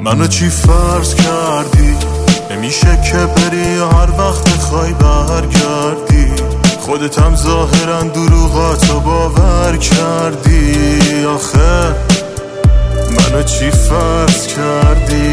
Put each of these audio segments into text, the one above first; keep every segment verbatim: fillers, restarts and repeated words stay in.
منو چی فرض کردی؟ نمیشه که بری هر وقت بخوای برگردی. خودت هم ظاهرا دروغاتو باور کردی. آخه منو چی فرض کردی؟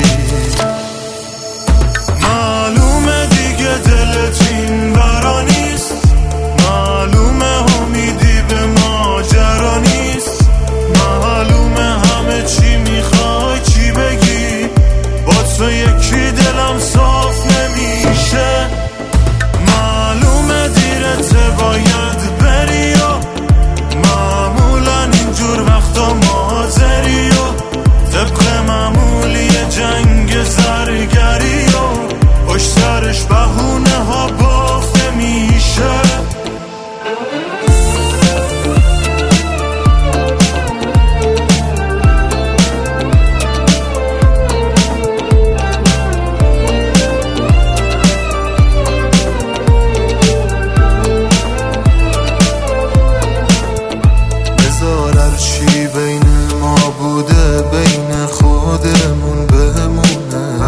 معلومه دیگه دلت این برا نیست، معلومه امیدی به ماجرا نیست، معلومه همه چی میخوای چی بگی، با تو یکی دلم صاف نمیشه. معلومه دیرته باید بری و معمولا اینجور وقتا مازری و طبق معمولی جنگ زرگری و پشت سرش بهونه ها بافته میشه. چی بین ما بوده بین خودمون بمونه.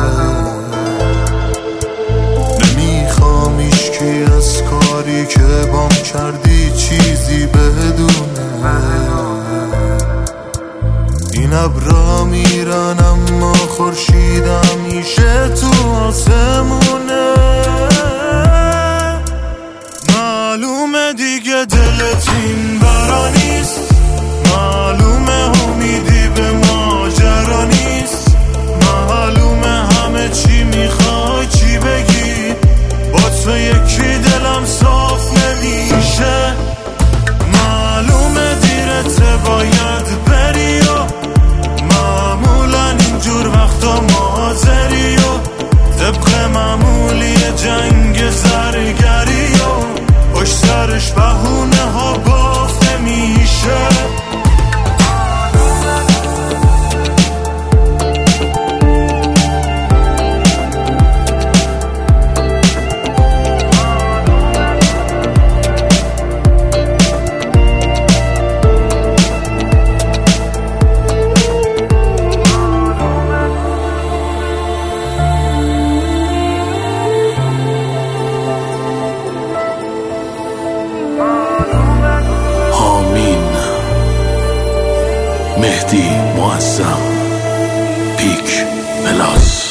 نمیخوام ایشکی از کاری که بام کردی چیزی بدونه. این ابرا میرن اما خورشید همیشه تو آسمونه. معلومه دیگه دلت این برا نیست، معلومه امیدی به ماجرا نیست، معلومه همه چی میخوای چی بگی، با تو یکی دلم صاف نمیشه. معلومه دیرته باید بری و معمولا اینجور وقتا مازری و طبق معمولی جنگ زرگری و پشت سرش بهونه ها بافته میشه. مهدی معظم پیک پلاس.